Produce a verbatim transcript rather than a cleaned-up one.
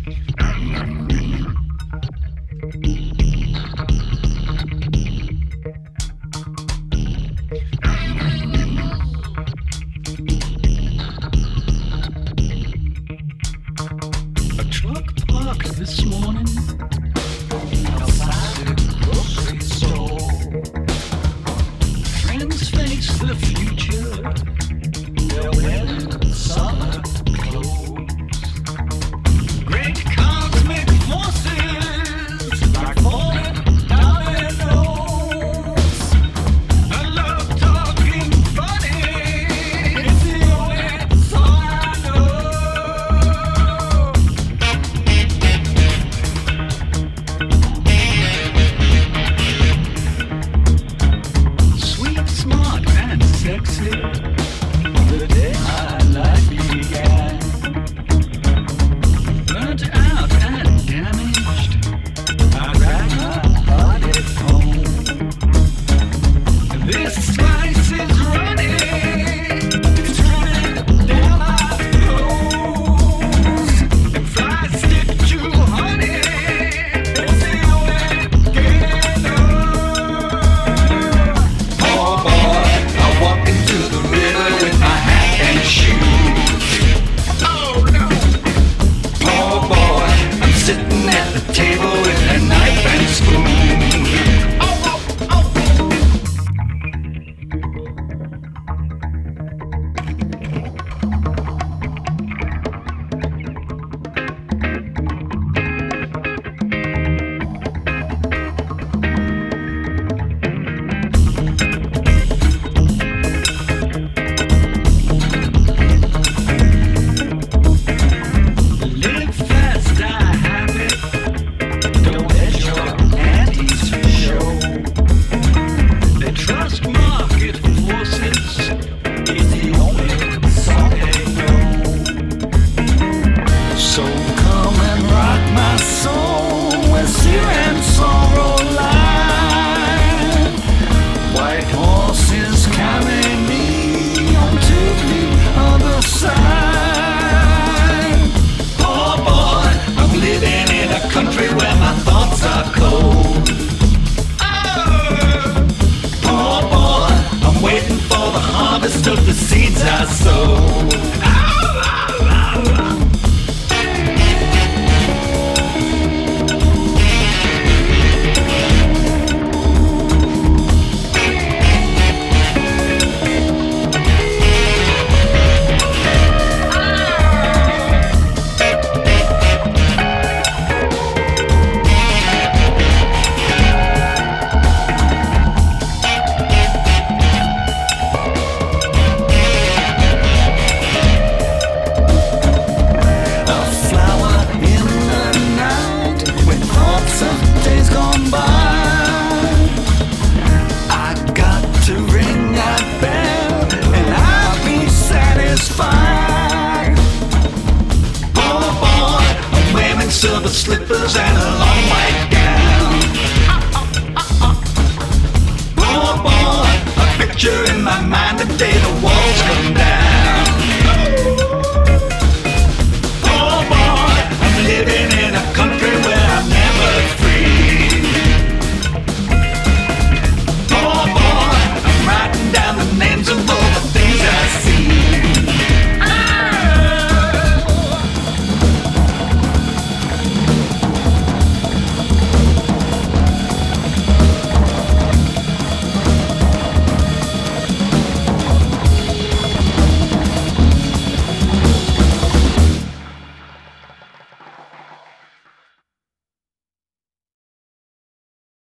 A truck parked this morning outside the grocery store. Friends face the future. They're wearing summer clothes. Great cosmic forces like falling dominoes. I love talking funny. It's the only song I know. Sweet, smart, and sexy. The day my life began. Burnt out and damaged. I ride my heart at home. This slice is running. It's running down my nose. And flies stick to honey. It's the only game I know. Oh boy, I walk into the river with my hat and shoes. Oh no. Oh boy, I'm sitting at the table with a knife and spoon. Oh, oh, oh. Live fast, die happy. Don't let your antics show. They trust market forces. It's the only song they know. So come and rock my soul with fear and sorrow line. White horses carry me on to the other side. Oh boy, I'm living in a country where my thoughts are cold. Oh, oh boy, I'm waiting for the harvest of the seeds I sowed. Oh, oh, oh, oh. A flower in the night with thoughts of days gone by. I got to ring that bell and I'll be satisfied. Oh boy, I'm wearing silver slippers and a long white gown. Oh boy, a picture in my mind the day the walls come down.